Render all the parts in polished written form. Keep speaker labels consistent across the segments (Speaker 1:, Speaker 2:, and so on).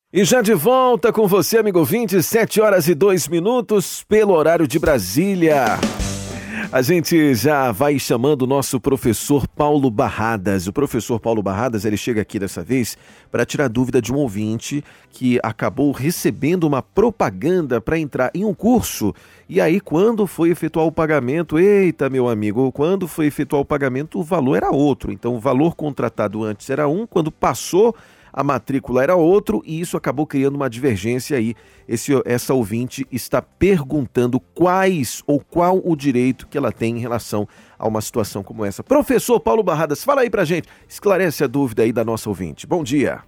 Speaker 1: E já de volta com você, amigo ouvinte, 7h02 pelo horário de Brasília. A gente já vai chamando o nosso professor Paulo Barradas. O professor Paulo Barradas, ele chega aqui dessa vez para tirar dúvida de um ouvinte que acabou recebendo uma propaganda para entrar em um curso. E aí, quando foi efetuar o pagamento, eita, meu amigo, quando foi efetuar o pagamento, o valor era outro. Então, o valor contratado antes era um, quando passou a matrícula era outro, e isso acabou criando uma divergência aí. Essa ouvinte está perguntando qual o direito que ela tem em relação a uma situação como essa. Professor Paulo Barradas, fala aí pra gente, esclarece a dúvida aí da nossa ouvinte. Bom dia.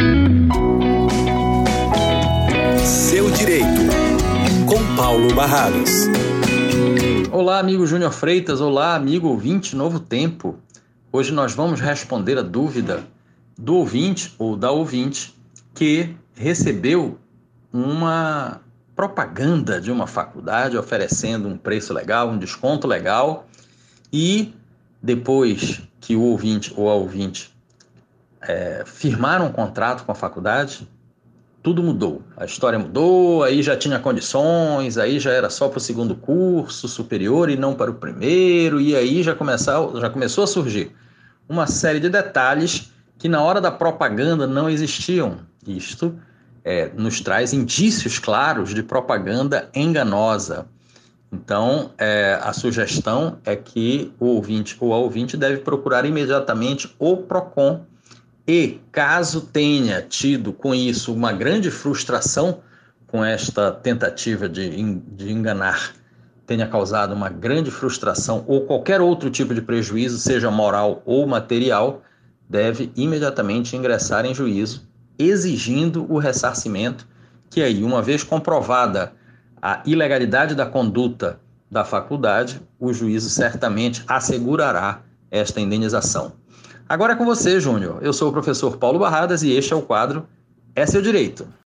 Speaker 2: Seu Direito, com Paulo Barradas.
Speaker 3: Olá, amigo Júnior Freitas, olá, amigo ouvinte Novo Tempo. Hoje nós vamos responder a dúvida do ouvinte ou da ouvinte que recebeu uma propaganda de uma faculdade oferecendo um preço legal, um desconto legal, e depois que o ouvinte ou a ouvinte firmaram um contrato com a faculdade, tudo mudou. A história mudou, aí já tinha condições, aí já era só para o segundo curso superior e não para o primeiro, e aí já começou a surgir uma série de detalhes que na hora da propaganda não existiam. Isto nos traz indícios claros de propaganda enganosa. Então, a sugestão é que o ouvinte ou a ouvinte deve procurar imediatamente o PROCON e, caso tenha tido com isso uma grande frustração com esta tentativa de enganar, tenha causado uma grande frustração ou qualquer outro tipo de prejuízo, seja moral ou material, deve imediatamente ingressar em juízo, exigindo o ressarcimento, que aí, uma vez comprovada a ilegalidade da conduta da faculdade, o juízo certamente assegurará esta indenização. Agora é com você, Júnior. Eu sou o professor Paulo Barradas e este é o quadro É Seu Direito.